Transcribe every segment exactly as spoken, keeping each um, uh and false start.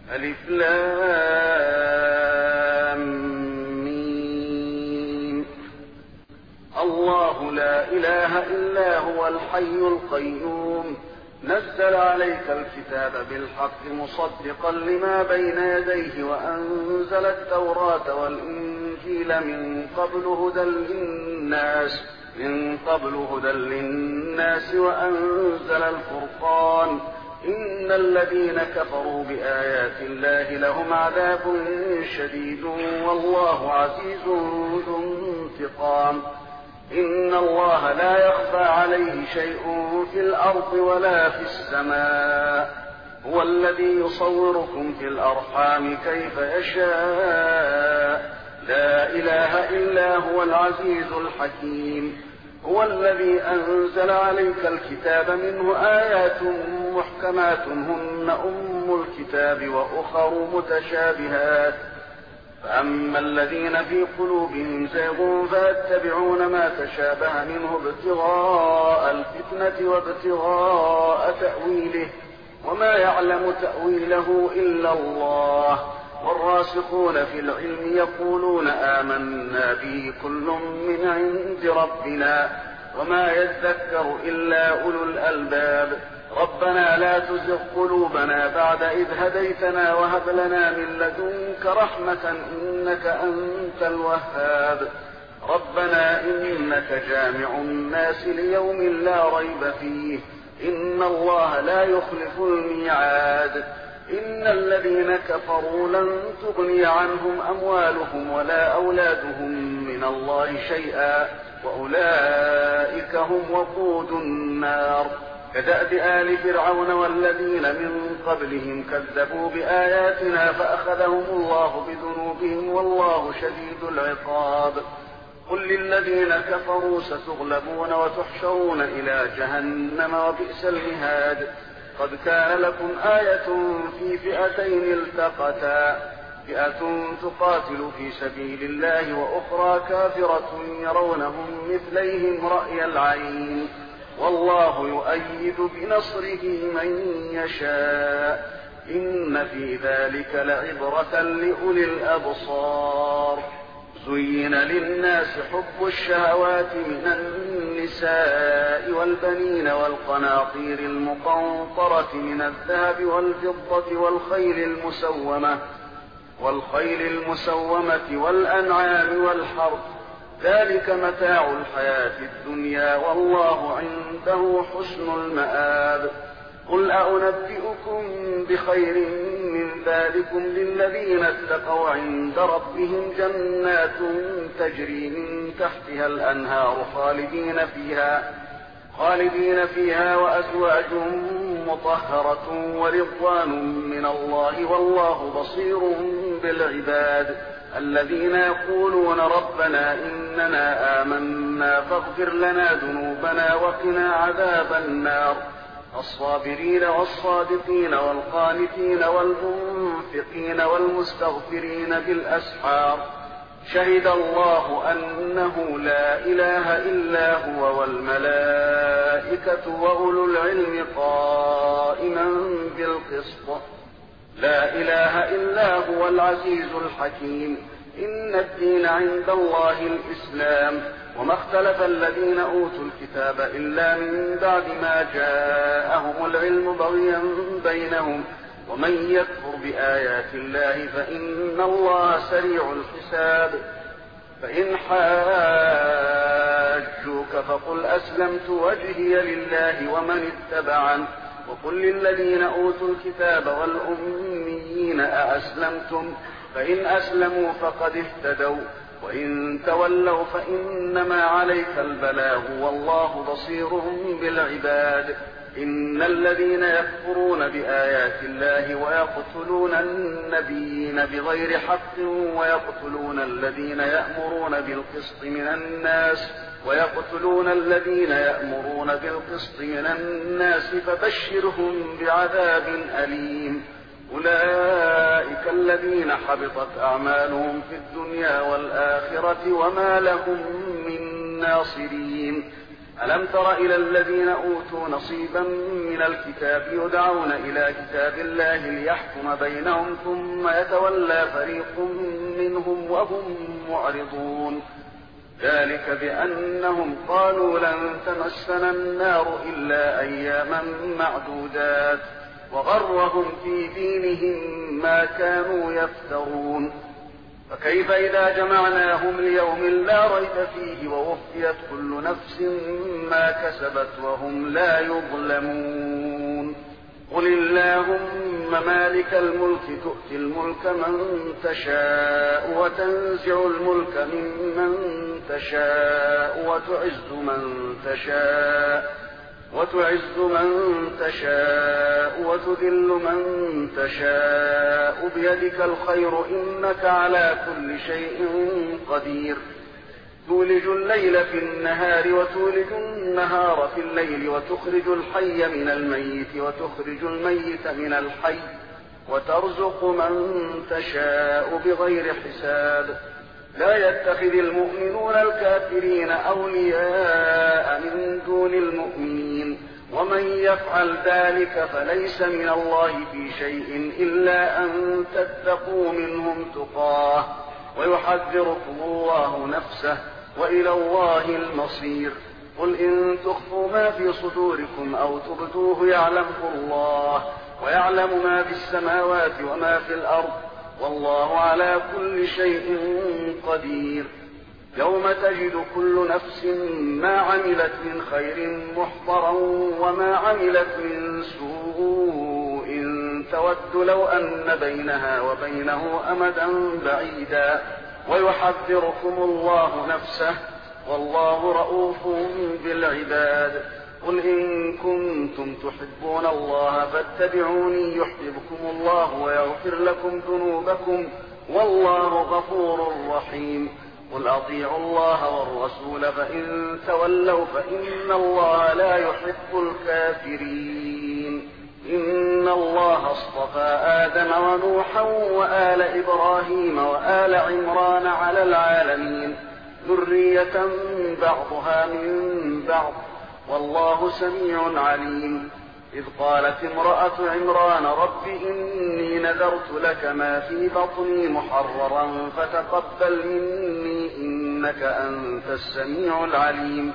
ألف لام ميم. الله لا إله إلا هو الحي القيوم نزل عليك الكتاب بالحق مصدقا لما بين يديه وأنزل التوراة والإنجيل من قبل هدى للناس من قبل هدى للناس وأنزل الفرقان إن الذين كفروا بآيات الله لهم عذاب شديد والله عزيز ذو انتقام. إن الله لا يخفى عليه شيء في الأرض ولا في السماء هو الذي يصوركم في الأرحام كيف يشاء لا إله إلا هو العزيز الحكيم. هو الذي أنزل عليك الكتاب منه آيات محكمات هن أم الكتاب وأخر متشابهات فأما الذين في قلوبهم زيغ فيتبعون ما تشابه منه ابتغاء الفتنة وابتغاء تأويله وما يعلم تأويله إلا الله والراسخون في العلم يقولون آمنا به كل من عند ربنا وما يذكر إلا أولو الألباب. ربنا لا تزغ قلوبنا بعد إذ هديتنا وهب لنا من لدنك رحمة إنك أنت الوهاب. ربنا إنك جامع الناس ليوم لا ريب فيه إن الله لا يخلف الميعاد. إن الذين كفروا لن تغني عنهم أموالهم ولا أولادهم من الله شيئا وأولئك هم وقود النار. كدأب آل فرعون والذين من قبلهم كذبوا بآياتنا فأخذهم الله بذنوبهم والله شديد العقاب. قل للذين كفروا ستغلبون وتحشرون إلى جهنم وبئس المهاد. قد كان لكم آية في فئتين التقتا فئة تقاتل في سبيل الله وأخرى كافرة يرونهم مثليهم رأي العين والله يؤيد بنصره من يشاء إن في ذلك لعبرة لأولي الأبصار. زين للناس حب الشهوات من النساء والبنين والقناطير المقنطرة من الذهب والفضة والخيل المسومة والخيل المسومة والأنعام والحرث ذلك متاع الحياة الدنيا والله عنده حسن المآب. قل أنبئكم بخير من ذلكم للذين اتقوا عند ربهم جنات تجري من تحتها الأنهار خالدين فيها خالدين فيها وأزواج مطهرة ورضوان من الله والله بصير بالعباد. الذين يقولون ربنا إننا آمنا فاغفر لنا ذنوبنا وقنا عذاب النار. الصابرين والصادقين والقانتين والمنفقين والمستغفرين بالأسحار. شهد الله أنه لا إله إلا هو والملائكة وأولو العلم قائما بالقسط. لا إله إلا هو العزيز الحكيم. إن الدين عند الله الإسلام وما اختلف الذين أوتوا الكتاب إلا من بعد ما جاءهم العلم بغيا بينهم ومن يكفر بآيات الله فإن الله سريع الحساب. فإن حاجوك فقل أسلمت وجهي لله ومن اتبعن وقل للذين أوتوا الكتاب والأميين أأسلمتم فإن أسلموا فقد اهتدوا وإن تولوا فإنما عليك البلاغ والله بصير بالعباد. إن الذين يكفرون بآيات الله ويقتلون النبيين بغير حق ويقتلون الذين يأمرون بالقسط من الناس ويقتلون الذين يأمرون بالقسط من الناس فبشرهم بعذاب أليم. أولئك الذين حبطت أعمالهم في الدنيا والآخرة وما لهم من ناصرين. ألم تر إلى الذين أوتوا نصيبا من الكتاب يدعون إلى كتاب الله ليحكم بينهم ثم يتولى فريق منهم وهم معرضون ذلك بأنهم قالوا لن تمسنا النار إلا أياما معدودات وغرهم في دينهم ما كانوا يفترون فكيف إذا جمعناهم ليوم لا ريب فيه ووفيت كل نفس ما كسبت وهم لا يظلمون قل اللهم مالك الملك تؤتي الملك من تشاء وتنزع الملك ممن تشاء وتعز من تشاء وتعز من تشاء وتذل من تشاء بيدك الخير إنك على كل شيء قدير تولج الليل في النهار وتولج النهار في الليل وتخرج الحي من الميت وتخرج الميت من الحي وترزق من تشاء بغير حساب لا يتخذ المؤمنون الكافرين أولياء من دون المؤمنين ومن يفعل ذلك فليس من الله في شيء إلا أن تتقوا منهم تقاه ويحذركم الله نفسه وإلى الله المصير قل إن تخفوا ما في صدوركم أو تبدوه يعلمه الله ويعلم ما في السماوات وما في الأرض والله على كل شيء قدير يوم تجد كل نفس ما عملت من خير محضرا وما عملت من سوء تود لو أن بينها وبينه أمدا بعيدا ويحذركم الله نفسه والله رؤوف بالعباد قل إن كنتم تحبون الله فاتبعوني يحببكم الله ويغفر لكم ذنوبكم والله غفور رحيم قل أطيعوا الله والرسول فإن تولوا فإن الله لا يحب الكافرين إن الله اصطفى آدم ونوحا وآل إبراهيم وآل عمران على العالمين ذرية بعضها من بعض والله سميع عليم إذ قالت امرأة عمران رب إني نذرت لك ما في بطني محررا فتقبل مني إنك أنت السميع العليم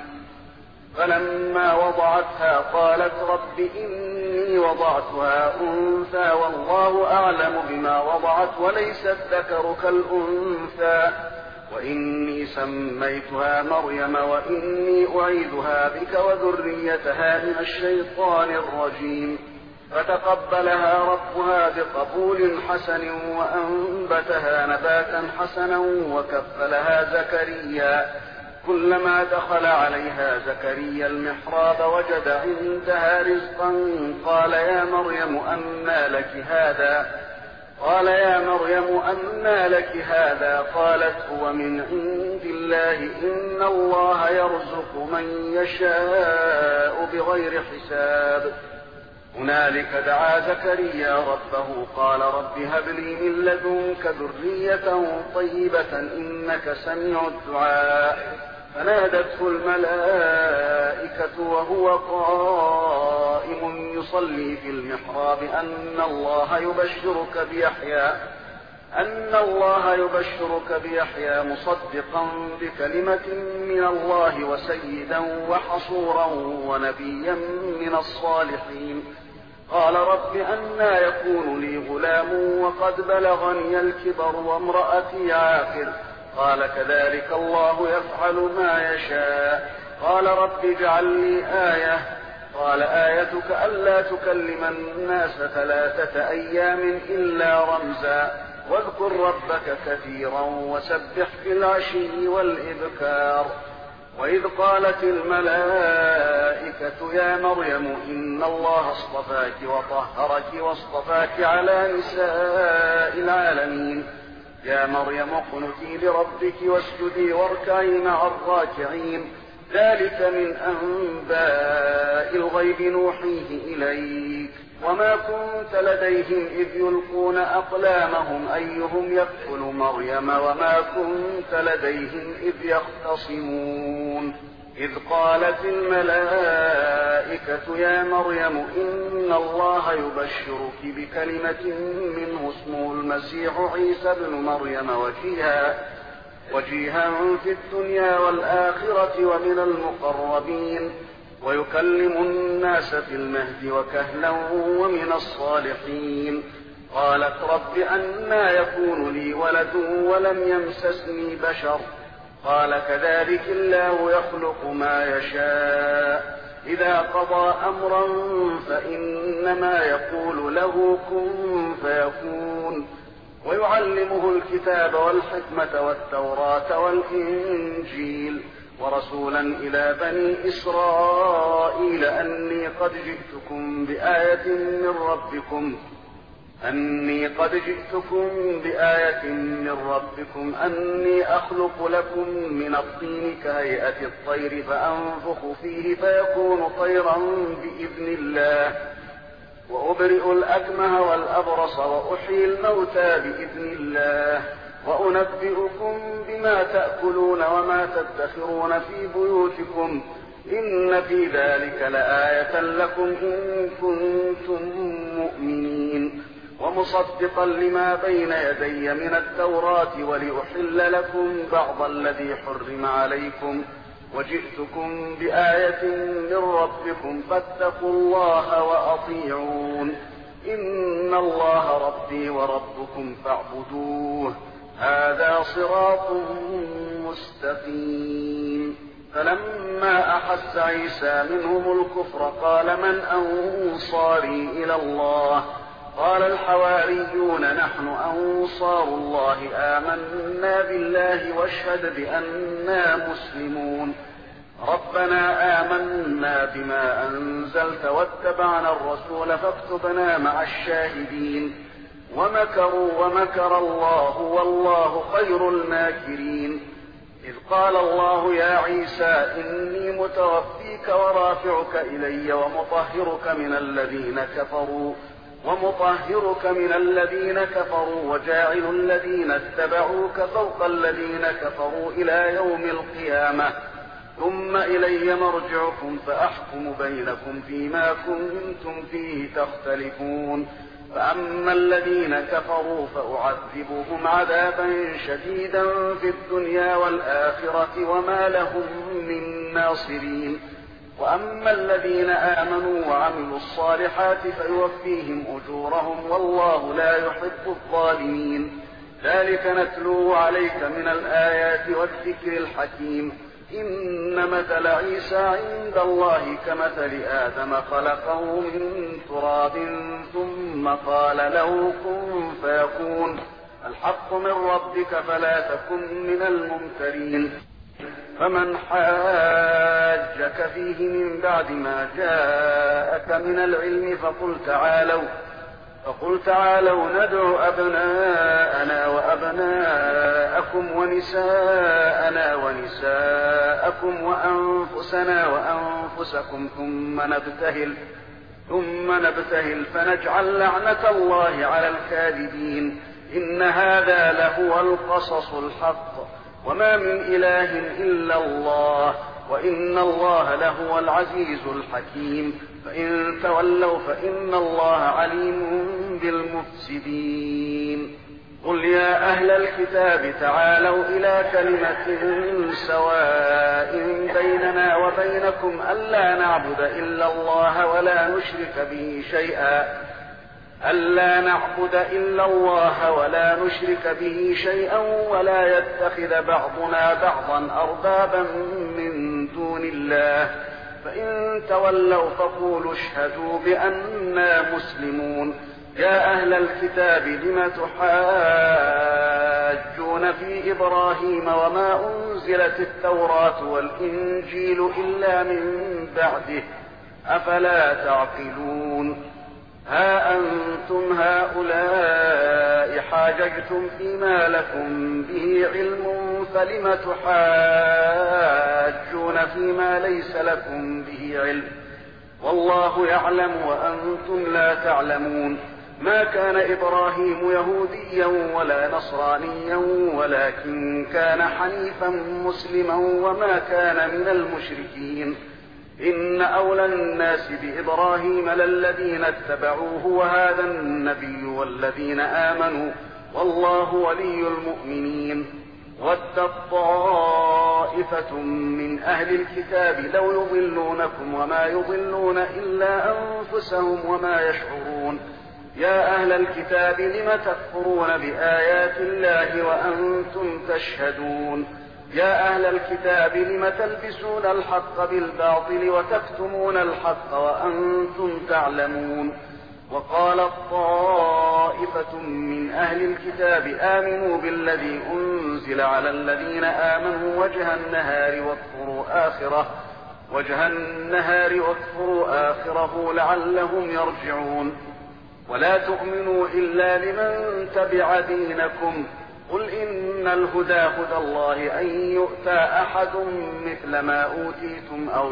فلما وضعتها قالت رب إني وضعتها أنثى والله أعلم بما وضعت وليس الذكر كالأنثى وإني سميتها مريم وإني أعيذها بك وذريتها من الشيطان الرجيم فتقبلها ربها بقبول حسن وأنبتها نباتا حسنا وكفلها زكريا كلما دخل عليها زكريا المحراب وجد عندها رزقا قال يا مريم أنى لك هذا قال يا مريم أنى لك هذا قالت هو من عند الله إن الله يرزق من يشاء بغير حساب هنالك دعا زكريا ربه قال رب هب لي من لدنك ذرية طيبة إنك سميع الدعاء فنادته الملائكة وهو قائم يصلي في المحراب أن الله يبشرك بيحيى أن الله يبشرك بيحيى مصدقا بكلمة من الله وسيدا وحصورا ونبيا من الصالحين قال رب أنى يكون لي غلام وقد بلغني الكبر وامرأتي عاقر قال كذلك الله يفعل ما يشاء قال رب اجعل لي آية قال آيتك ألا تكلم الناس ثلاثة أيام إلا رمزا واذكر ربك كثيرا وسبح في العشي والإبكار وإذ قالت الملائكة يا مريم إن الله اصطفاك وطهرك واصطفاك على نساء العالمين يا مريم اقنتي لربك واسجدي واركعي مع الراكعين ذلك من أنباء الغيب نوحيه إليك وما كنت لديهم إذ يلقون أقلامهم أيهم يكفل مريم وما كنت لديهم إذ يختصمون إذ قالت الملائكة يا مريم إن الله يبشرك بكلمة منه اسمه المسيح عيسى ابن مريم وجيها وجيها في الدنيا والآخرة ومن المقربين ويكلم الناس في المهد وكهلا ومن الصالحين. قالت رب أنى يكون لي ولد ولم يمسسني بشر قال كذلك الله يخلق ما يشاء إذا قضى أمرا فإنما يقول له كن فيكون. ويعلمه الكتاب والحكمة والتوراة والإنجيل ورسولا إلى بني إسرائيل أني قد جئتكم بآية من ربكم أني قد جئتكم بآية من ربكم أني أخلق لكم من الطين كهيئة الطير فأنفخ فيه فيكون طيرا بإذن الله وأبرئ الأكمه والأبرص وأحيي الموتى بإذن الله وأنبئكم بما تأكلون وما تدخرون في بيوتكم إن في ذلك لآية لكم إن كنتم مؤمنين ومصدقا لما بين يدي من التوراة ولأحل لكم بعض الذي حرم عليكم وجئتكم بآية من ربكم فاتقوا الله وأطيعون إن الله ربي وربكم فاعبدوه هذا صراط مستقيم. فلما أحس عيسى منهم الكفر قال من أنصاري إلى الله قال الحواريون نحن أنصار الله آمنا بالله واشهد بأننا مسلمون. ربنا آمنا بما أنزلت واتبعنا الرسول فاكتبنا مع الشاهدين. ومكروا ومكر الله والله خير الماكرين. إذ قال الله يا عيسى إني متوفيك ورافعك إلي ومطهرك من الذين كفروا ومطهرك من الذين كفروا وجاعل الذين اتبعوك فوق الذين كفروا إلى يوم القيامة ثم إلي مرجعكم فأحكم بينكم فيما كنتم فيه تختلفون. فأما الذين كفروا فأعذبهم عذابا شديدا في الدنيا والآخرة وما لهم من ناصرين. وأما الذين آمنوا وعملوا الصالحات فيوفيهم أجورهم والله لا يحب الظالمين. ذلك نتلوه عليك من الآيات والذكر الحكيم. إن مثل عيسى عند الله كمثل آدم خلقه من تراب ثم قال له كن فيكون. الحق من ربك فلا تكن من الممترين. فمن حاجك فيه من بعد ما جاءك من العلم فقل تعالوا فقل تعالوا ندعو أبناءنا وأبناءكم ونساءنا ونساءكم وأنفسنا وأنفسكم ثم نبتهل ثم نبتهل فنجعل لعنة الله على الكاذبين. إن هذا لهو القصص الحق وما من إله إلا الله وإن الله لهو العزيز الحكيم. فإن تولوا فإن الله عليم بالمفسدين. قل يا أهل الكتاب تعالوا إلى كلمة سواء بيننا وبينكم ألا نعبد إلا الله ولا نشرك به شيئا ألا نعبد إلا الله ولا نشرك به شيئا ولا يتخذ بعضنا بعضا أربابا من دون الله. فإن تولوا فقولوا اشهدوا بأننا مسلمون. يا أهل الكتاب لم تحاجون في إبراهيم وما أنزلت التوراة والإنجيل إلا من بعده أفلا تعقلون. ها أنتم هؤلاء حاججتم فيما لكم به علم فلم تحاجون فيما ليس لكم به علم والله يعلم وأنتم لا تعلمون. ما كان إبراهيم يهوديا ولا نصرانيا ولكن كان حنيفا مسلما وما كان من المشركين. إن أولى الناس بإبراهيم للذين اتبعوه وهذا النبي والذين آمنوا والله ولي المؤمنين. ودت طائفة من أهل الكتاب لو يضلونكم وما يضلون إلا أنفسهم وما يشعرون. يا أهل الكتاب لم تكفرون بآيات الله وأنتم تشهدون. يا أهل الكتاب لم تلبسون الحق بالباطل وتكتمون الحق وأنتم تعلمون. وقالت طائفة من أهل الكتاب آمنوا بالذي أنزل على الذين آمنوا وجه النهار واكفروا آخره وجه النهار واكفروا آخره لعلهم يرجعون. ولا تؤمنوا إلا لمن تبع دينكم. قل إن الهدى هدى الله أن يؤتى أحد مثل ما أوتيتم أو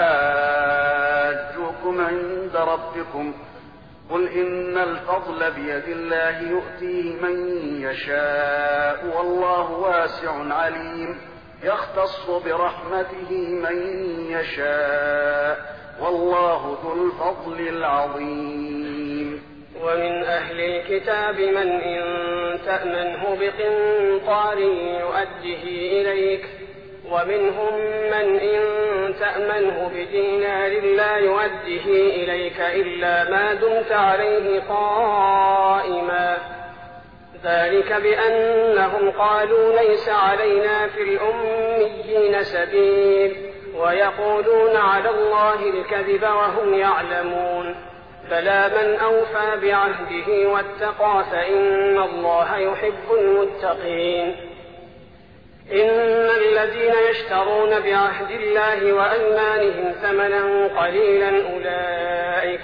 يحاجوكم عند ربكم. قل إن الفضل بيد الله يؤتيه من يشاء والله واسع عليم. يختص برحمته من يشاء والله ذو الفضل العظيم. ومن أهل الكتاب من إن تأمنه بقنطار يؤده إليك ومنهم من إن تأمنه بدينار لا يؤده إليك إلا ما دمت عليه قائما. ذلك بأنهم قالوا ليس علينا في الأميين سبيل ويقولون على الله الكذب وهم يعلمون. بلى من أوفى بعهده واتقى فإن الله يحب المتقين. إن الذين يشترون بعهد الله وأيمانهم ثمنا قليلا أولئك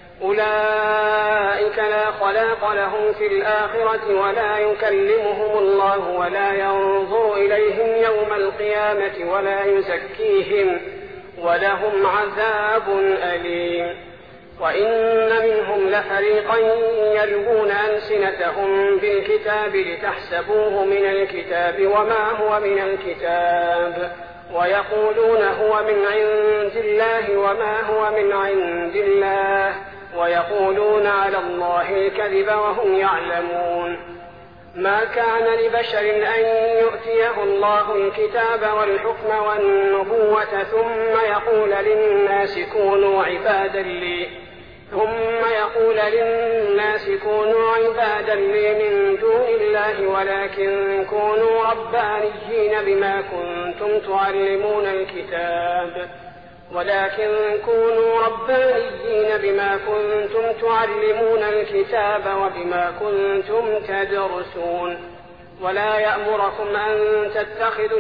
أولئك لا خلاق لهم في الآخرة ولا يكلمهم الله ولا ينظر إليهم يوم القيامة ولا يزكيهم ولهم عذاب أليم. وإن منهم لفريقا يلوون ألسنتهم بالكتاب لتحسبوه من الكتاب وما هو من الكتاب ويقولون هو من عند الله وما هو من عند الله ويقولون على الله الكذب وهم يعلمون. ما كان لبشر أن يؤتيه الله الكتاب والحكم والنبوة ثم يقول للناس كونوا عبادا لي ثم يقول للناس كونوا عبادا لي من دون الله ولكن كونوا ربانيين بما كنتم تعلمون الكتاب ولكن كونوا ربانيين بما كنتم تعلمون الكتاب وبما كنتم تدرسون. ولا يأمركم أن تتخذوا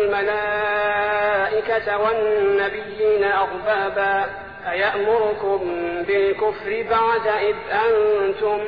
الملائكة والنبيين أربابا أيأمركم بالكفر بعد إذ أنتم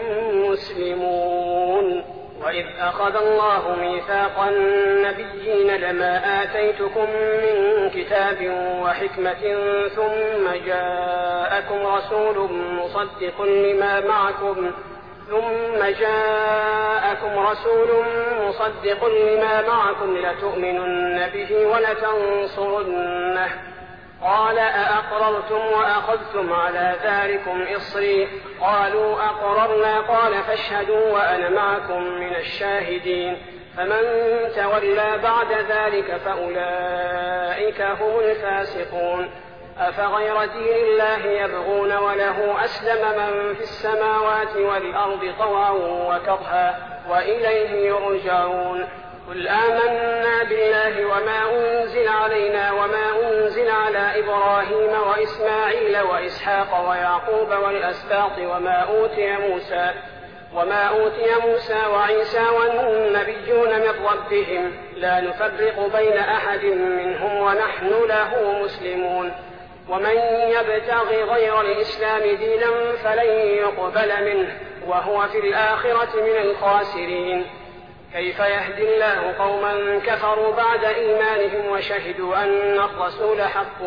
مسلمون. وإذ أخذ الله ميثاق النبيين لما آتيتكم من كتاب وحكمة ثم جاءكم رسول مصدق لما معكم ثم جاءكم رسول مصدق لما معكم لتؤمنن به ولتنصرنه قال أأقررتم وأخذتم على ذلكم إصري قالوا أقررنا قال فاشهدوا وأنا معكم من الشاهدين. فمن تولى بعد ذلك فأولئك هم الفاسقون. أفغير دين الله يبغون وله أسلم من في السماوات والأرض طوعا وكرها وإليه يرجعون. قل آمنا بالله وما أنزل علينا وما أنزل على إبراهيم وإسماعيل وإسحاق ويعقوب والأسباط وما أوتي موسى وما أوتي موسى وعيسى والنبيون من ربهم لا نفرق بين أحد منهم ونحن له مسلمون. ومن يبتغي غير الإسلام دينا فلن يقبل منه وهو في الآخرة من الخاسرين. كيف يهدي الله قوما كفروا بعد إيمانهم وشهدوا أن الرسول حق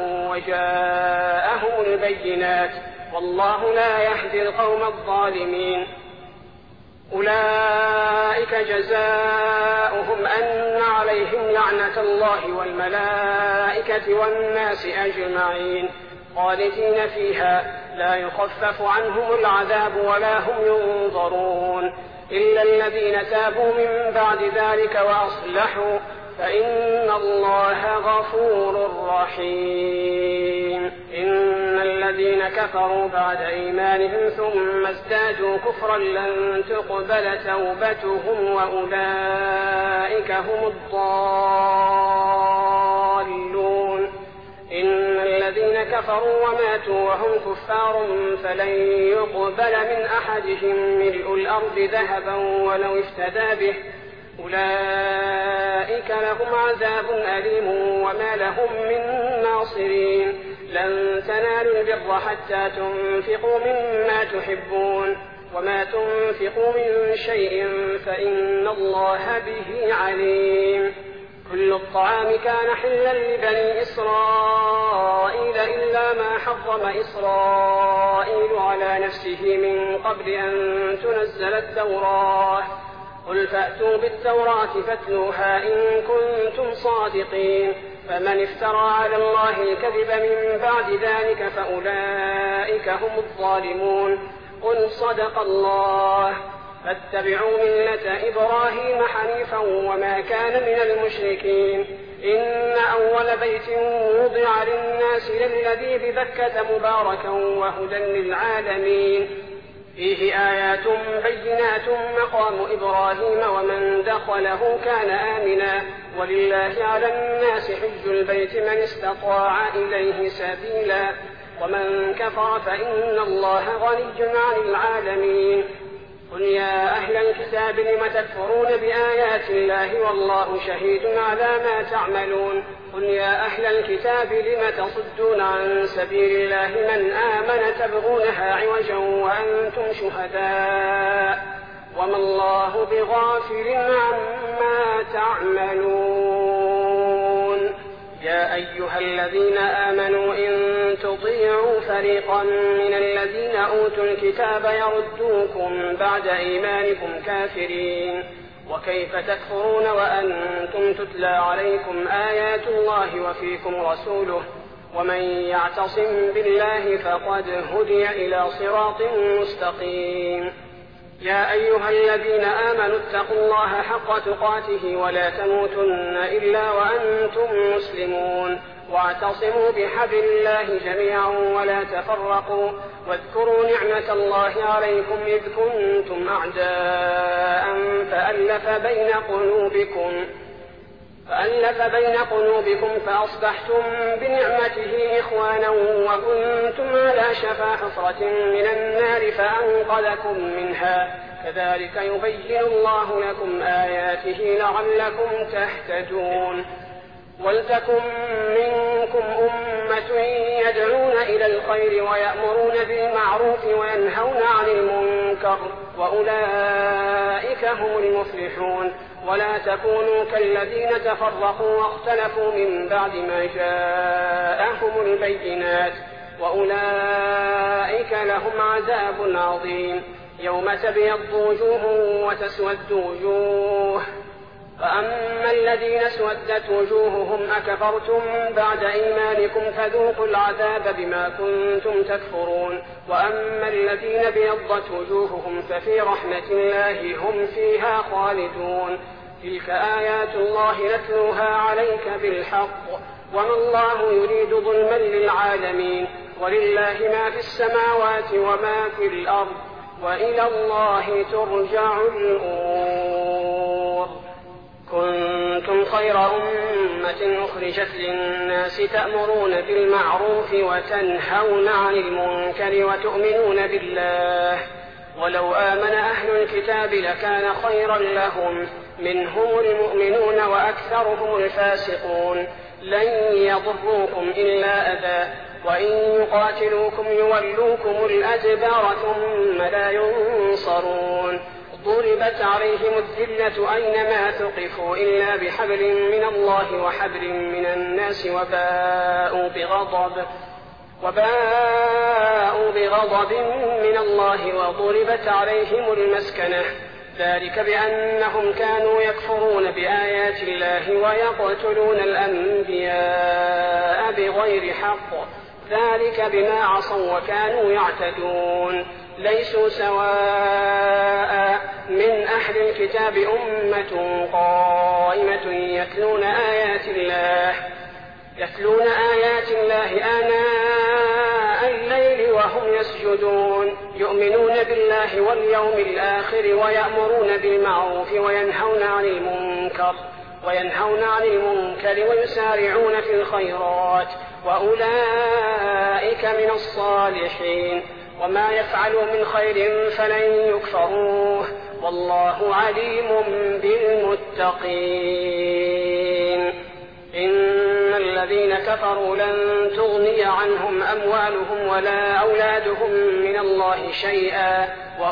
وجاءهم البينات والله لا يهدي القوم الظالمين. أولئك جزاؤهم أن عليهم لعنة الله والملائكة والناس أجمعين خالدين فيها لا يخفف عنهم العذاب ولا هم ينظرون إلا الذين تابوا من بعد ذلك وأصلحوا فإن الله غفور رحيم. إن الذين كفروا بعد إيمانهم ثم ازدادوا كفرا لن تقبل توبتهم وأولئك هم الضالون. إن الذين كفروا وماتوا وهم كفار فلن يقبل من أحدهم ملء الأرض ذهبا ولو افتدى به أولئك لهم عذاب أليم وما لهم من ناصرين. لن تنالوا البر حتى تنفقوا مما تحبون وما تنفقوا من شيء فإن الله به عليم. كل الطعام كان حلا لبني إسرائيل إلا ما حرم إسرائيل على نفسه من قبل أن تنزل التوراة. قل فأتوا بالتوراة فاتلوها إن كنتم صادقين. فمن افترى على الله الكذب من بعد ذلك فأولئك هم الظالمون. قل صدق الله فاتبعوا ملة إبراهيم حنيفا وما كان من المشركين. إن أول بيت وضع للناس للذي ببكة مباركا وهدى للعالمين فيه آيات بينات مقام إبراهيم ومن دخله كان آمنا ولله على الناس حج البيت من استطاع إليه سبيلا ومن كفر فإن الله غني عن العالمين. قل يا أهل الكتاب لم تكفرون بآيات الله والله شهيد على ما تعملون. قل يا أهل الكتاب لم تصدون عن سبيل الله من آمن تبغونها عوجا وأنتم شهداء وما الله بغافل عما تعملون. يا أيها الذين آمنوا إن تطيعوا فريقا من الذين أوتوا الكتاب يردوكم بعد إيمانكم كافرين وكيف تكفرون وأنتم تتلى عليكم آيات الله وفيكم رسوله ومن يعتصم بالله فقد هدي إلى صراط مستقيم. يا أيها الذين آمنوا اتقوا الله حق تقاته ولا تموتن إلا وأنتم مسلمون واعتصموا بحبل الله جميعا ولا تفرقوا واذكروا نعمة الله عليكم إذ كنتم أعداء فألف بين قلوبكم فألف بين قلوبكم فأصبحتم بنعمته إخوانا وكنتم على شفا حفرة من النار فأنقذكم منها كذلك يبين الله لكم آياته لعلكم تهتدون. ولتكن منكم أمة يدعون إلى الخير ويأمرون بالمعروف وينهون عن المنكر وأولئك هم المفلحون. ولا تكونوا كالذين تفرقوا واختلفوا من بعد ما جاءهم البينات وأولئك لهم عذاب عظيم. يوم تبيض وجوه وتسود وجوه فأما الذين اسودت وجوههم أكفرتم بعد إيمانكم فذوقوا العذاب بما كنتم تكفرون. وأما الذين ابيضت وجوههم ففي رحمة الله هم فيها خالدون. تلك آيات الله نتلوها عليك بالحق وما الله يريد ظلما للعالمين ولله ما في السماوات وما في الأرض وإلى الله ترجع الأمور. كنتم خير أمة أخرجت للناس تأمرون بالمعروف وتنهون عن المنكر وتؤمنون بالله ولو آمن أهل الكتاب لكان خيرا لهم منهم المؤمنون وأكثرهم الفاسقون. لن يضروكم إلا أذى وإن يقاتلوكم يولوكم الأدبار ثم لا ينصرون. ضربت عليهم الذلة أينما ثقفوا إلا بحبل من الله وحبل من الناس وباءوا بغضب وباءوا بغضب من الله وضربت عليهم المسكنة ذلك بأنهم كانوا يكفرون بآيات الله ويقتلون الأنبياء بغير حق، ذلك بما عصوا وكانوا يعتدون. ليسوا سواء من أهل الكتاب أمة قائمة يتلون آيات الله يتلون آيات الله آناء الليل وهم يسجدون، يؤمنون بالله واليوم الآخر ويأمرون بالمعروف وينهون عن المنكر وينهون عن المنكر ويسارعون في الخيرات، وأولئك من الصالحين. وما يفعلوا من خير فلن يكفروه، والله عليم بالمتقين. إن الذين كفروا لن تغني عنهم أموالهم ولا أولادهم من الله شيئا،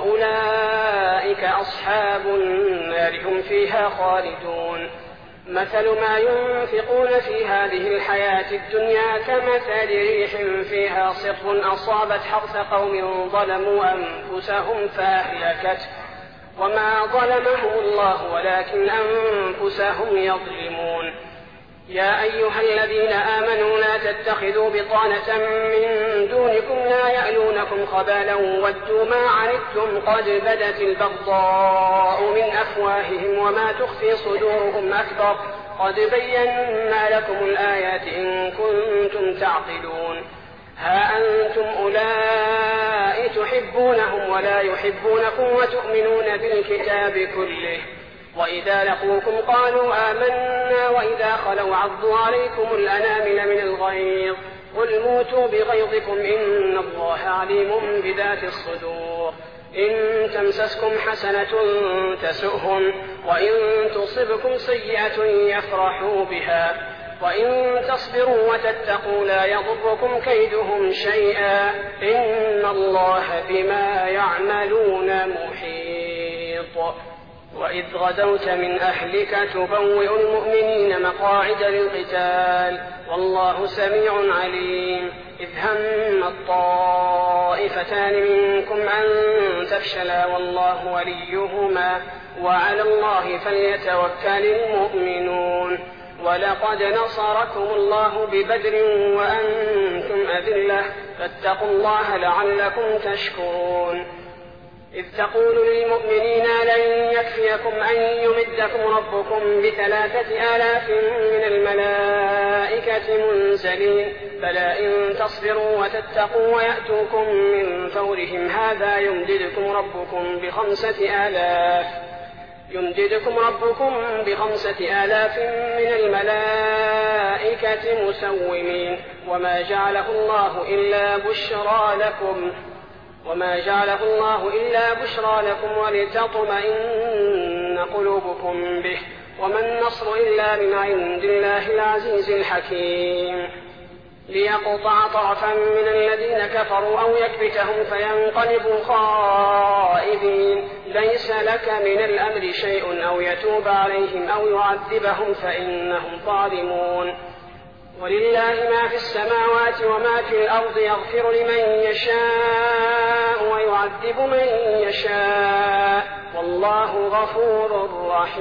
وأولئك أصحاب النار هم فيها خالدون. مثل ما ينفقون في هذه الحياة الدنيا كمثل ريح فيها صر أصابت حرث قوم ظلموا أنفسهم فأهلكته، وما ظلمهم الله ولكن أنفسهم يظلمون. يا أيها الذين آمنوا لا تتخذوا بطانة من دونكم لا يألونكم خبالا ودوا ما عنتم قد بدت البغضاء من أفواههم وما تخفي صدورهم أكبر، قد بينا لكم الآيات إن كنتم تعقلون. ها أنتم أولئك تحبونهم ولا يحبونكم وتؤمنون بالكتاب كله، وإذا لقوكم قالوا آمنا وإذا خلوا عضوا عليكم الأنامل من الغيظ، قل موتوا بغيظكم إن الله عليم بذات الصدور. إن تمسسكم حسنة تسؤهم وإن تصبكم سيئة يفرحوا بها، وإن تصبروا وتتقوا لا يضركم كيدهم شيئا إن الله بما يعملون محيط. وإذ غدوت من أهلك تبوئ المؤمنين مقاعد للقتال والله سميع عليم. إذ هم الطائفتان منكم أن تفشلا والله وليهما وعلى الله فليتوكل المؤمنون. ولقد نصركم الله ببدر وأنتم أذلة فاتقوا الله لعلكم تشكرون. إذ تقول للمؤمنين لن يكفيكم أن يمدكم ربكم بثلاثة آلاف من الملائكة منزلين، بلى إن تصبروا وتتقوا ويأتوكم من فورهم هذا يمددكم ربكم بخمسة آلاف يمددكم ربكم بخمسة آلاف من الملائكة مسومين. وما جعله الله إلا بشرى لكم وما جعله الله إلا بشرى لكم ولتطمئن قلوبكم به، وما النصر إلا من عند الله العزيز الحكيم. ليقطع طرفا من الذين كفروا أو يكبتهم فينقلبوا خائبين، ليس لك من الأمر شيء أو يتوب عليهم أو يعذبهم فإنهم ظالمون. ولله ما في السماوات وما في الأرض يغفر لمن يشاء ويعذب من يشاء والله غفور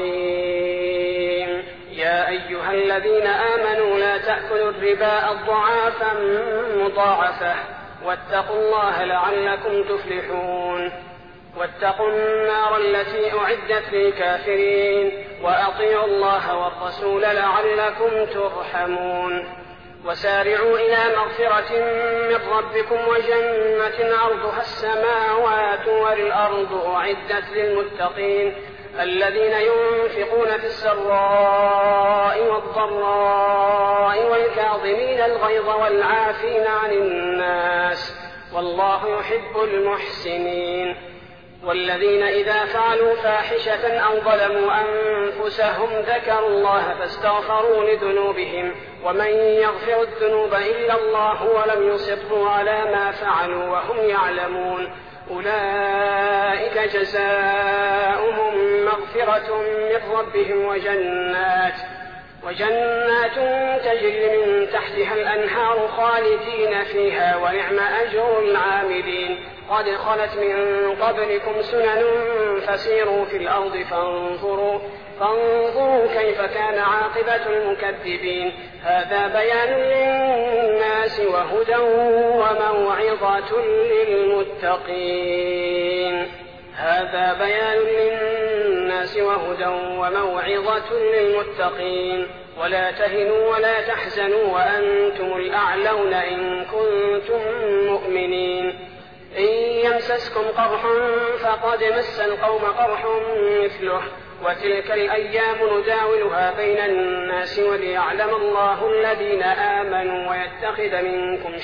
رحيم. يا أيها الذين آمنوا لا تأكلوا الربا أضعافا مضاعفة واتقوا الله لعلكم تفلحون. واتقوا النار التي أعدت للكافرين وأطيعوا الله والرسول لعلكم ترحمون. وسارعوا إلى مغفرة من ربكم وجنة عرضها السماوات والأرض أعدت للمتقين الذين ينفقون في السراء والضراء والكاظمين الغيظ والعافين عن الناس والله يحب المحسنين. والذين إذا فعلوا فاحشة أو ظلموا أنفسهم ذكروا الله فاستغفروا لذنوبهم ومن يغفر الذنوب إلا الله ولم يصروا على ما فعلوا وهم يعلمون أولئك جزاؤهم مغفرة من ربهم وجنات وجنات تجري من تحتها الأنهار خالدين فيها ونعم أجر العاملين. قد خلت من قبلكم سنن فسيروا في الأرض فانظروا, فانظروا كيف كان عاقبة المكذبين. هذا بيان للناس وهدى وموعظة للمتقين هذا بيان للناس وهدى وموعظة للمتقين ولا تهنوا ولا تحزنوا وأنتم الأعلون إن كنتم مؤمنين. إن يمسسكم قرح فقد مس القوم قرح مثله وتلك الأيام نداولها بين الناس وليعلم الله الذين آمنوا ويتخذ منكم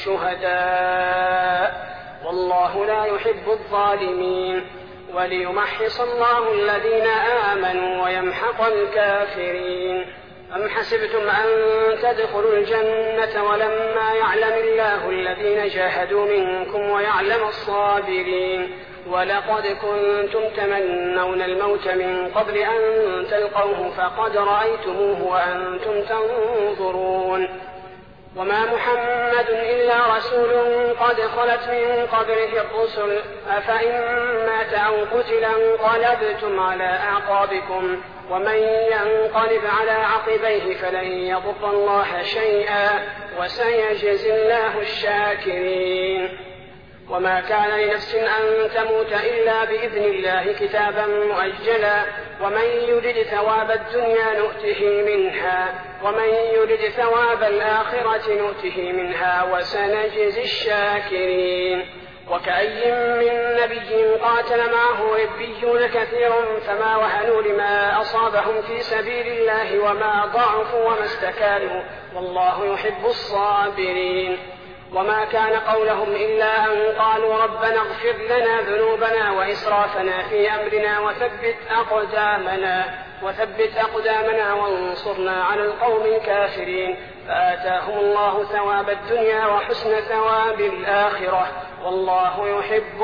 شهداء والله لا يحب الظالمين وليمحص الله الذين آمنوا ويمحق الكافرين. أم حسبتم أن تدخلوا الجنة ولما يعلم الله الذين جاهدوا منكم ويعلم الصابرين ولقد كنتم تمنون الموت من قبل أن تلقوه فقد رأيتموه وأنتم تنظرون. وما محمد إلا رسول قد خلت من قبله الرسل أفإن مات أو قتل انقلبتم على أعقابكم ومن ينقلب على عقبيه فلن يضر الله شيئا وسيجزي الله الشاكرين. وما كان لنفس أن تموت إلا بإذن الله كتابا مؤجلا ومن يرد ثواب الدنيا نؤته منها ومن يرد ثواب الآخرة نؤته منها وسنجزي الشاكرين. وكأي من نبي قاتل معه ربيون كثير فما وهنوا لما أصابهم في سبيل الله وما ضعفوا وما استكانوا والله يحب الصابرين. وما كان قولهم إلا أن قالوا ربنا اغفر لنا ذنوبنا وإسرافنا في أمرنا وثبت أقدامنا, وثبت أقدامنا وانصرنا على القوم الكافرين فآتاهم الله ثواب الدنيا وحسن ثواب الآخرة والله يحب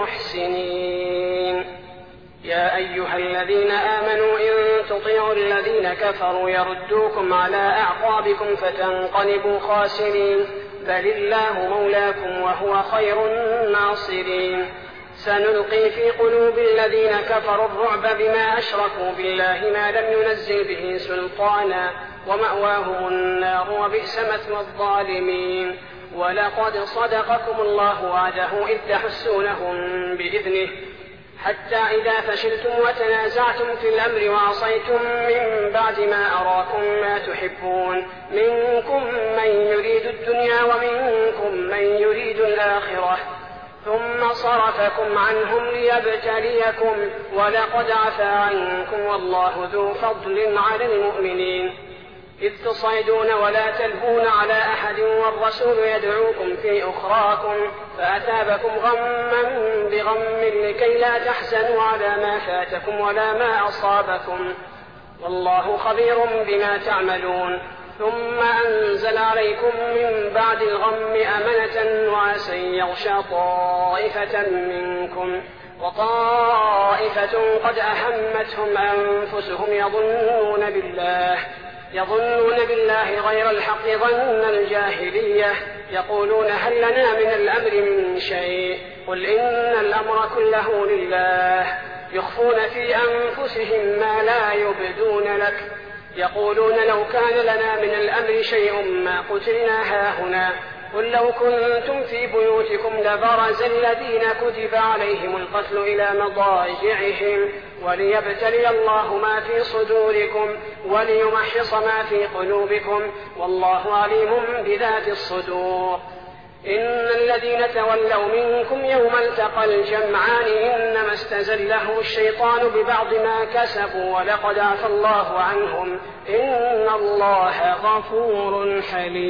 المحسنين. يا أيها الذين آمنوا إن تطيعوا الذين كفروا يردوكم على أعقابكم فتنقلبوا خاسرين بل الله مولاكم وهو خير الناصرين. سنلقي في قلوب الذين كفروا الرعب بما أشركوا بالله ما لم ينزل به سلطانا ومأواهم النار وبئس مثوى الظالمين. ولقد صدقكم الله وعده إذ تحسونهم بإذنه حتى إذا فشلتم وتنازعتم في الأمر وعصيتم من بعد ما أراكم ما تحبون منكم من يريد الدنيا ومنكم من يريد الآخرة ثم صرفكم عنهم ليبتليكم ولقد عفا عنكم والله ذو فضل على المؤمنين. إذ تصعدون ولا تلهون على أحد والرسول يدعوكم في أخراكم فأثابكم غما بغم لكي لا تحزنوا على ما فاتكم ولا ما أصابكم والله خبير بما تعملون. ثم أنزل عليكم من بعد الغم أمنة نعاسا يغشى طائفة منكم وطائفة قد أهمتهم أنفسهم يظنون بالله يظنون بالله غير الحق ظن الجاهلية يقولون هل لنا من الأمر من شيء قل إن الأمر كله لله يخفون في أنفسهم ما لا يبدون لك يقولون لو كان لنا من الأمر شيء ما قتلنا هاهنا قل لو كنتم في بيوتكم لبرز الذين كتب عليهم القتل إلى مضاجعهم وليبتلي الله ما في صدوركم وليمحص ما في قلوبكم والله عليم بذات الصدور. إن الذين تولوا منكم يوم التقى الجمعان إنما استزلهم الشيطان ببعض ما كسبوا ولقد عفى الله عنهم إن الله غفور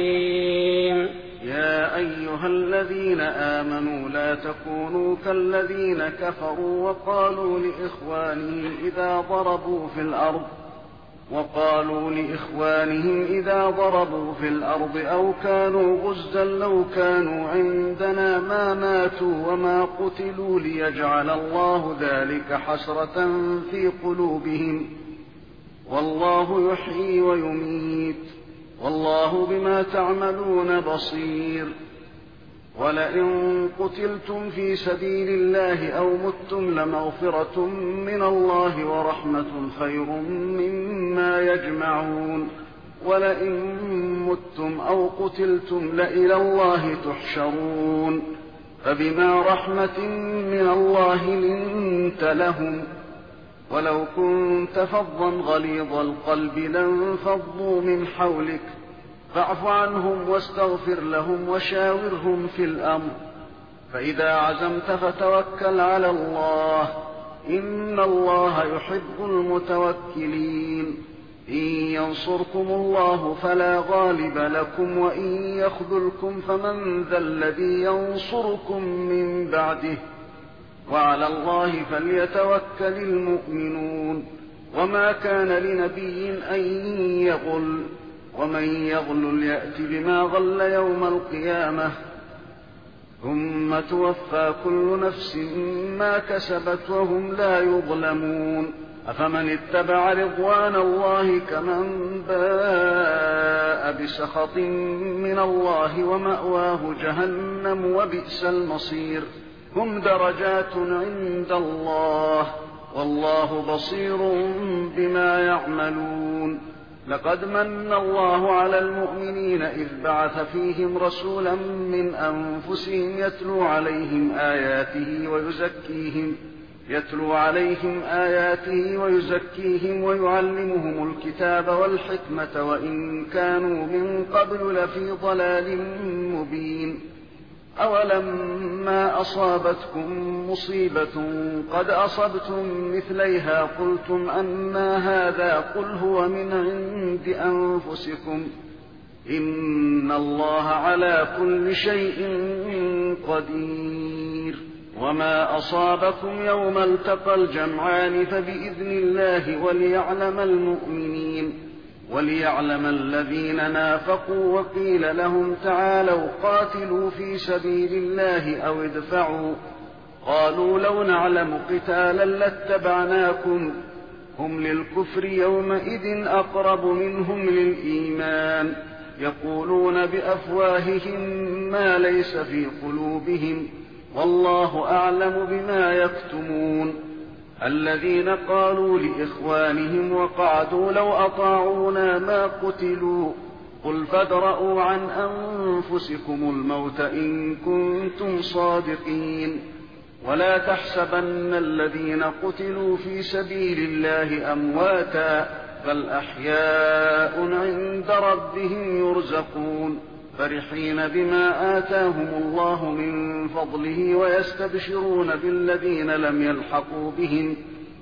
حليم. يا أيها الذين آمنوا لا تكونوا كالذين كفروا وقالوا لإخوانهم إذا ضربوا في الأرض وقالوا لإخوانهم إذا ضربوا في الأرض أو كانوا غزا لو كانوا عندنا ما ماتوا وما قتلوا ليجعل الله ذلك حسرة في قلوبهم والله يحيي ويميت والله بما تعملون بصير. ولئن قتلتم في سبيل الله أو متم لمغفرة من الله ورحمة خير مما يجمعون ولئن متم أو قتلتم لإلى الله تحشرون فبما رحمة من الله لنت لهم ولو كنت فظا غليظ القلب لانفضوا من حولك فاعف عنهم واستغفر لهم وشاورهم في الأمر فإذا عزمت فتوكل على الله إن الله يحب المتوكلين إن ينصركم الله فلا غالب لكم وإن يخذلكم فمن ذا الذي ينصركم من بعده وعلى الله فليتوكل المؤمنون وما كان لنبي أن يغل ومن يغل يأت بما غل يوم القيامة ثم توفى كل نفس ما كسبت وهم لا يظلمون أفمن اتبع رضوان الله كمن باء بسخط من الله ومأواه جهنم وبئس المصير هم درجات عند الله والله بصير بما يعملون لقد من الله على المؤمنين إذ بعث فيهم رسولا من أنفسهم يتلو عليهم آياته ويزكيهم يتلو عليهم آياته ويزكيهم ويعلمهم الكتاب والحكمة وإن كانوا من قبل لفي ضلال مبين أولما أصابتكم مصيبة قد أصبتم مثليها قلتم أنى هذا قل هو من عند أنفسكم إن الله على كل شيء قدير وما أصابكم يوم التقى الجمعان فبإذن الله وليعلم المؤمنين وليعلم الذين نافقوا وقيل لهم تعالوا قاتلوا في سبيل الله أو ادفعوا قالوا لو نعلم قتالا لاتبعناكم هم للكفر يومئذ أقرب منهم للإيمان يقولون بأفواههم ما ليس في قلوبهم والله أعلم بما يكتمون الذين قالوا لإخوانهم وقعدوا لو أطاعونا ما قتلوا قل فادرءوا عن أنفسكم الموت إن كنتم صادقين ولا تحسبن الذين قتلوا في سبيل الله أمواتا بل أحياء عند ربهم يرزقون فرحين بما آتاهم الله من فضله ويستبشرون بالذين لم يلحقوا بهم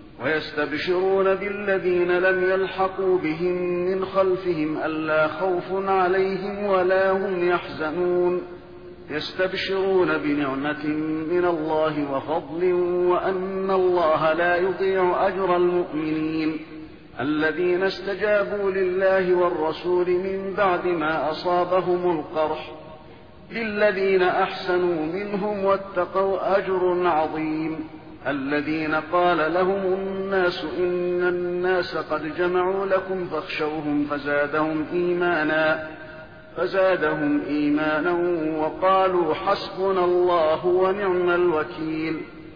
ويستبشرون بالذين لم يلحقوا بهم من خلفهم ألا خوف عليهم ولا هم يحزنون يستبشرون بنعمة من الله وفضل وأن الله لا يضيع أجر المؤمنين الذين استجابوا لله والرسول من بعد ما أصابهم القرح للذين أحسنوا منهم واتقوا أجر عظيم الذين قال لهم الناس إن الناس قد جمعوا لكم فاخشوهم فزادهم إيمانا فزادهم إيمانا وقالوا حسبنا الله ونعم الوكيل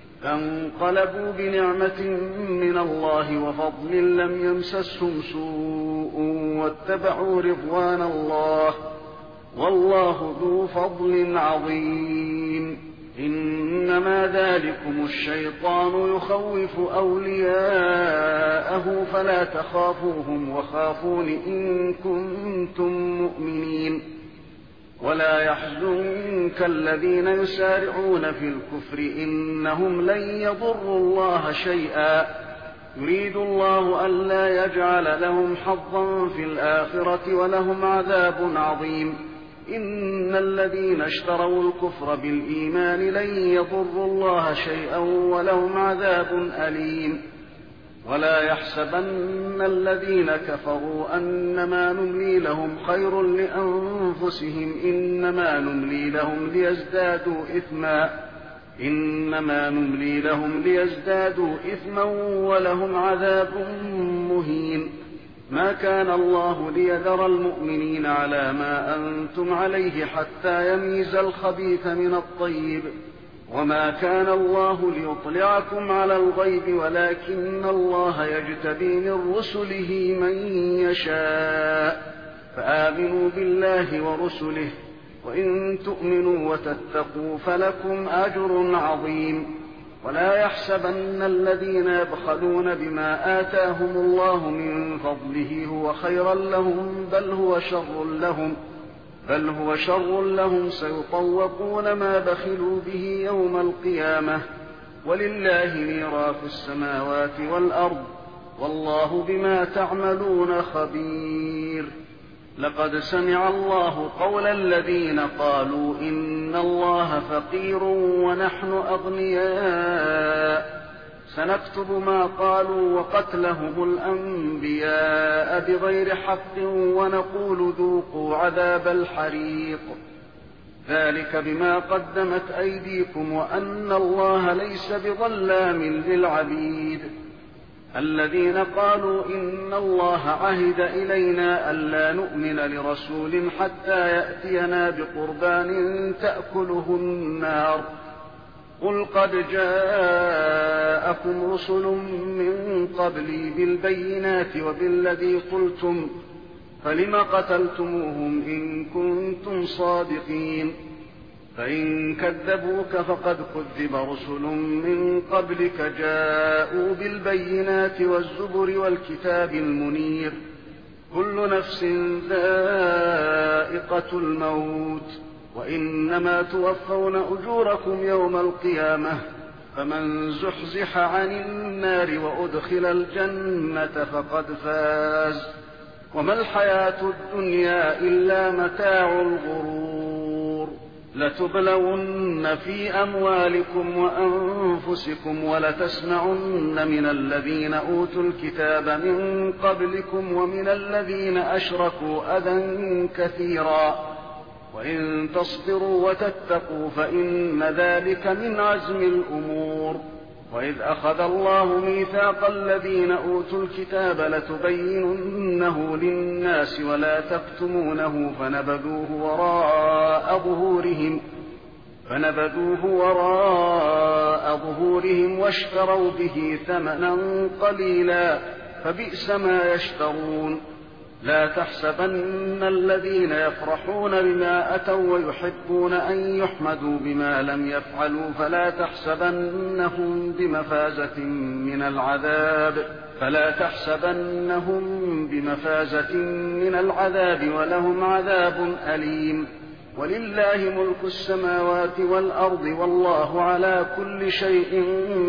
فانقلبوا بنعمة من الله وفضل لم يمسسهم سوء واتبعوا رضوان الله والله ذو فضل عظيم إنما ذلكم الشيطان يخوف أولياءه فلا تخافوهم وخافون إن كنتم مؤمنين ولا يحزنك الذين يسارعون في الكفر إنهم لن يضروا الله شيئا يريد الله ألا يجعل لهم حظا في الآخرة ولهم عذاب عظيم إن الذين اشتروا الكفر بالإيمان لن يضروا الله شيئا ولهم عذاب أليم ولا يحسبن الذين كفروا أنما نملي لهم خير لأنفسهم إنما نملي لهم ليزدادوا إثما إنما نملي لهم ليزدادوا إثما ولهم عذاب مهين ما كان الله ليذر المؤمنين على ما أنتم عليه حتى يميز الخبيث من الطيب، وما كان الله ليطلعكم على الغيب ولكن الله يجتبي من رسله من يشاء، فآمنوا بالله ورسله، وإن تؤمنوا وتتقوا فلكم أجر عظيم. ولا يحسبن الذين يبخلون بما آتاهم الله من فضله هو خيرا لهم بل هو شر لهم بل هو شر لهم سيطوقون ما بخلوا به يوم القيامة، ولله ميراث السماوات والأرض والله بما تعملون خبير. لقد سمع الله قول الذين قالوا إن الله فقير ونحن أغنياء، سنكتب ما قالوا وقتلهم الأنبياء بغير حق ونقول ذوقوا عذاب الحريق، ذلك بما قدمت أيديكم وأن الله ليس بظلام للعبيد. الذين قالوا إن الله عهد إلينا ألا نؤمن لرسول حتى يأتينا بقربان تأكله النار، قل قد جاءكم رسل من قبلي بالبينات وبالذي قلتم فلم قتلتموهم إن كنتم صادقين، فإن كذبوك فقد كذب رسل من قبلك جاءوا بالبينات والزبر والكتاب المنير، كل نفس ذائقة الموت وإنما توفون أجوركم يوم القيامة، فمن زحزح عن النار وأدخل الجنة فقد فاز، وما الحياة الدنيا إلا متاع الغرور. لتبلون في أموالكم وأنفسكم ولتسمعن من الذين أوتوا الكتاب من قبلكم ومن الذين أشركوا أذى كثيرا، وإن تصبروا وتتقوا فإن ذلك من عزم الأمور. وإذ أخذ الله ميثاق الذين أوتوا الكتاب لتبيننه للناس ولا تكتمونه فنبذوه وراء ظهورهم فنبذوه وراء ظهورهم واشتروا به ثمنا قليلا فبئس ما يشترون. لا تحسبن الذين يفرحون بما أتوا ويحبون أن يحمدوا بما لم يفعلوا فلا تحسبنهم بمفازة من العذاب فلا تحسبنهم بمفازة من العذاب ولهم عذاب أليم. ولله ملك السماوات والأرض والله على كل شيء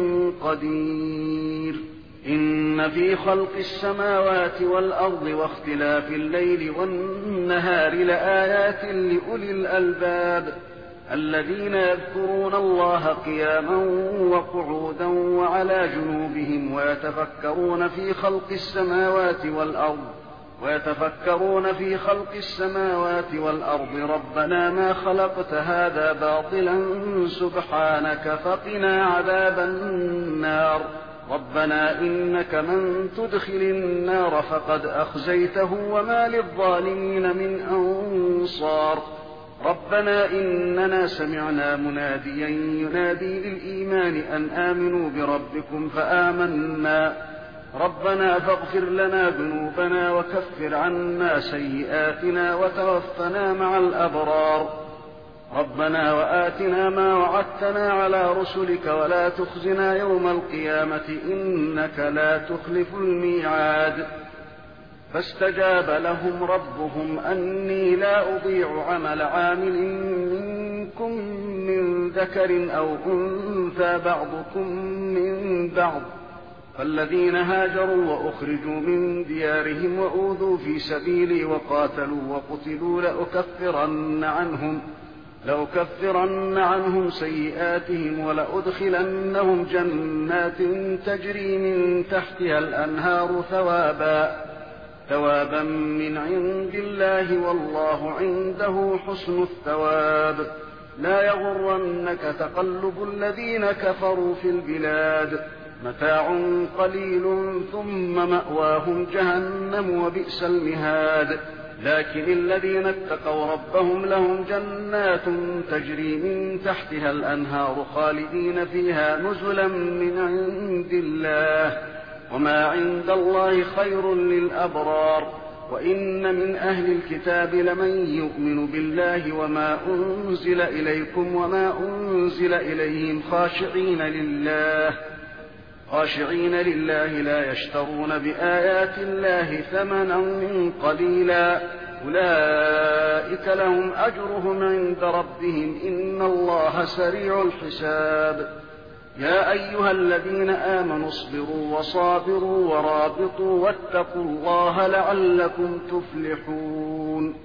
قدير. إن في خلق السماوات والأرض واختلاف الليل والنهار لآيات لأولي الألباب الذين يذكرون الله قياما وقعودا وعلى جنوبهم ويتفكرون في خلق السماوات والأرض ويتفكرون في خلق السماوات والأرض ربنا ما خلقت هذا باطلا سبحانك فقنا عذاب النار. ربنا إنك من تدخل النار فقد أخزيته وما للظالمين من أنصار. ربنا إننا سمعنا مناديا ينادي للإيمان أن آمنوا بربكم فآمنا ربنا فاغفر لنا ذنوبنا وكفر عنا سيئاتنا وتوفنا مع الأبرار. ربنا وآتنا ما وعدتنا على رسلك ولا تخزنا يوم القيامة إنك لا تخلف الميعاد. فاستجاب لهم ربهم أني لا أضيع عمل عامل منكم من ذكر أو أنثى بعضكم من بعض، فالذين هاجروا وأخرجوا من ديارهم وأوذوا في سبيلي وقاتلوا وقتلوا لأكفرن عنهم لأكفرن عنهم سيئاتهم ولأدخلنهم جنات تجري من تحتها الأنهار ثوابا ثوابا من عند الله والله عنده حسن الثواب. لا يغرنك تقلب الذين كفروا في البلاد متاع قليل ثم مأواهم جهنم وبئس المهاد. لكن الذين اتقوا ربهم لهم جنات تجري من تحتها الأنهار خالدين فيها نزلا من عند الله، وما عند الله خير للأبرار. وإن من أهل الكتاب لمن يؤمن بالله وما أنزل إليكم وما أنزل إليهم خاشعين لله خاشعين لله لا يشترون بآيات الله ثمنا قليلا، أولئك لهم أجرهم عند ربهم إن الله سريع الحساب. يا أيها الذين آمنوا اصبروا وصابروا ورابطوا واتقوا الله لعلكم تفلحون.